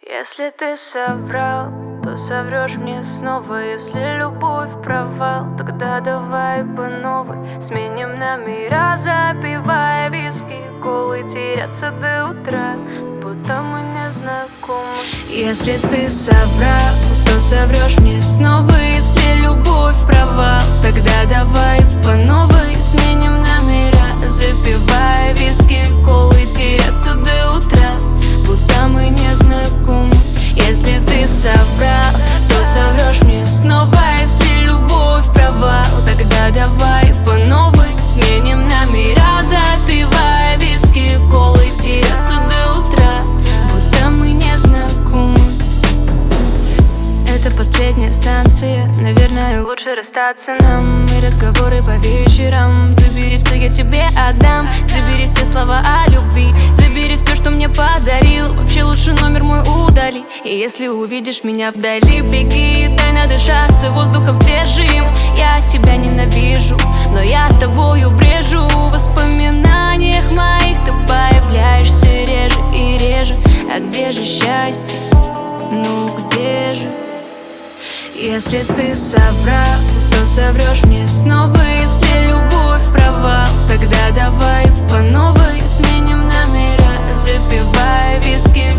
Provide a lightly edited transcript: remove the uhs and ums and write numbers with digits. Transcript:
Если ты соврал, то соврешь мне снова. Если любовь провал, тогда давай по новой сменим номера, запивая виски, колы, теряться до утра, будто мы не знакомы. Если ты соврал, то соврешь мне снова. Если любовь провал, тогда давай по новой сменим номера, запивая виски, колы, теряться до утра, будто мы не знакомы. Если ты соврал, то соврешь мне снова. Если любовь провал, тогда давай по новой сменим номера, запивая виски, колы, теряться до утра, будто мы не знакомы. Это последняя станция, наверное, лучше расстаться нам. И разговоры по вечерам. Забери все, я тебе отдам. Забери все слова о любви, забери все, что мне подарил. Вообще лучше номер мой удали. И если увидишь меня вдали, беги, дай надышаться воздухом свежим. Я тебя ненавижу, но я тобою брежу. В воспоминаниях моих ты появляешься реже и реже. А где же счастье? Ну где же? Если ты соврал, то соврешь мне снова. Если любовь провал, тогда давай по новой сменим номера, запивая виски,